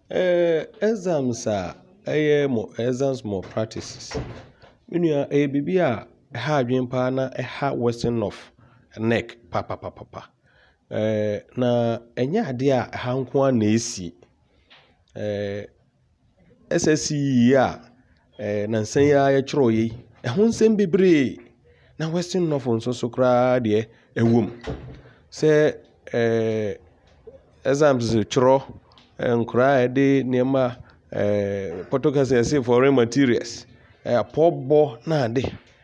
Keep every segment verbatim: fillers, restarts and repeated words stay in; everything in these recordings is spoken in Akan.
Eh, exams a ɛyɛ mo exams more practices. Menua ɛyɛ bibi a ɛha adwen paa na ɛha Western North neck papapapa. Eh, na ɛnyɛ adeɛ a ɛha nko ara na ɛsi. Eh, S S C E a eh nansan yi a yɛkyerɛw yi, ɛho nsɛm bebree na Western North nso so koraa deɛ ɛwom. Sɛ eh exams kyerɛw nkora ɛde nneɛma eh protocol say foreign materials eh apɔbɔ na ade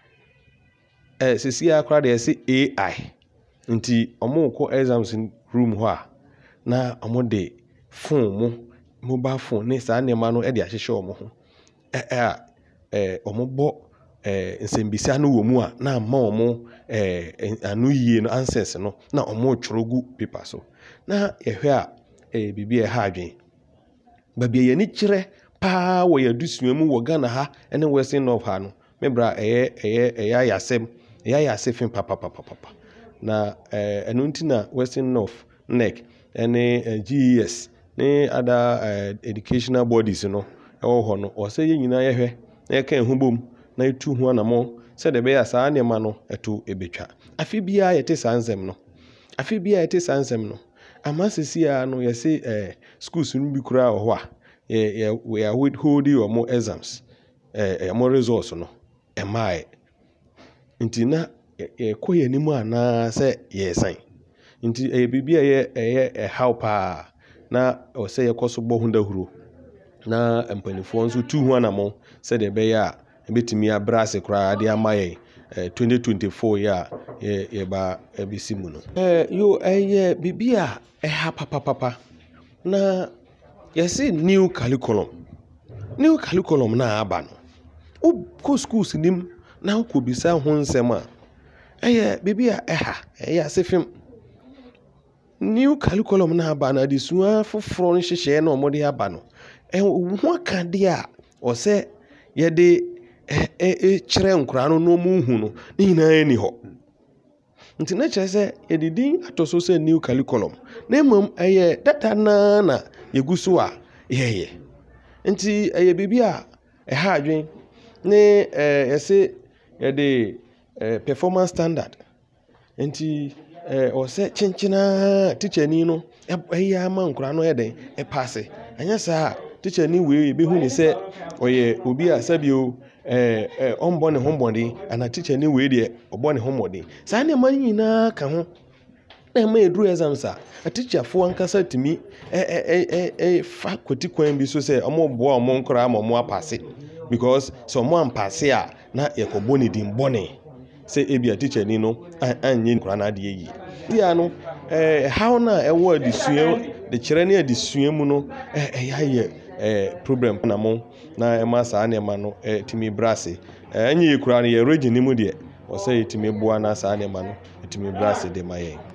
eh sisi akora de yɛse A I nti ɔmo kɔ exams room hɔ a na ɔmo de phone mo mobile phone ne saa nneɛma no de ahyehyɛ ɔmo ho eh eh ɔmo bɔ eh nsɛmbisa no wɔ mu a na ama ɔmo eh ano yie no answers no na ɔmo twerɛ gu paper so na yɛhwɛ a eh bibi ɛha adwen. Babi yɛni kyerɛ paa wɔ yɛadusua mu wɔ Ghana ha ne Western North ha no. Membra ɛyɛ ɛyɛ ɛyɛ ayasɛm, ɛyɛ ayasɛfin papapapa. Na eh ɛno nti na Western North neck ne G E S ne other eh, educational bodies no ɛwɔ hɔ no. Ɔsɛ yɛn nyinaa yɛhwɛ na yɛka ɛho bom na yɛtu ho anamɔ sɛdeɛ ɛbɛyɛ saa nneɛma no ɛto ɛbɛtwa. Afe biara yɛte saa nsɛm no. Afe biara yɛte saa nsɛm no. Ama sisi a no yɛse eh schools no bi koraa wɔ hɔ a yɛ we are holding ɔmo exams eh ɔmo results no ɛmaa nti na yɛkɔ yɛn anim anaa sɛ yɛsan nti ɛyɛ bibi a ɛyɛ ɛyɛ ɛhaw paa na ɔsɛ yɛkɔ so bɔ ho dahuro na mpanimfoɔ nso tu ho anamɔ sɛdeɛ ɛbɛyɛ a ɛbɛtumi abrɛ ase koraa de ama yɛn eh twenty twenty-four yi a yɛ yɛba ɛbɛsi mu no. Eh yo ɛyɛ bibi a ɛha papapapa na yɛse new curriculum. New curriculum na aba no. Wokɔ schools nim na wokɔ bisa ho nsɛm a ɛyɛ bibi a ɛha ɛyɛ asefim. New curriculum na aba na adesua foforɔ no hyehyɛ na ɔmo de aba no. Ɛho aka deɛ a ɔsɛ yɛde eh kyerɛ nkora no no mu hu no ne nyinaa ni hɔ. Nti na kyerɛ sɛ yɛde din ato so sɛ new curriculum. Na mmom ɛyɛ data naa na yɛgu so a yɛyɛ. Nti ɛyɛ bibi a ɛha adwen ne eh yɛse yɛde eh performance standard. Nti eh ɔsɛ kyenkyena teacher ni no ɛyɛ ama nkora no yɛ den ɛpaase. Ɛnyɛ saa teacher ni wei yɛbɛhu ne sɛ ɔyɛ obi a sɛbio eh eh ɔmbɔ ne ho mmɔden ana teacher ni wei deɛ ɔbɔ ne ho mmɔden. Saa nneɛma nyinaa ka ho. Na ɛma yɛduru exams a atikyafoɔ ankasa tumi eh eh eh fa kwati kwan bi so sɛ ɔmo boa ɔmo nkora ama ɔmo apase because sɛ ɔmo ampase a na yɛkɔbɔ ne din bɔne sɛ ebi a teacher ni no anyɛ nkora na adeɛ yie. Bia no eh how na ɛwɔ adesua de kyerɛ ne adesua mu no eh ɛyɛ ayɛ eh problem na mo na ɛma saa nneɛma no eh tumi brase. Eh ɛnyɛ yɛ kura no yɛ region ni mu deɛ ɔsɛ yɛtumi boa na saa nneɛma no tumi brase de ma yɛn.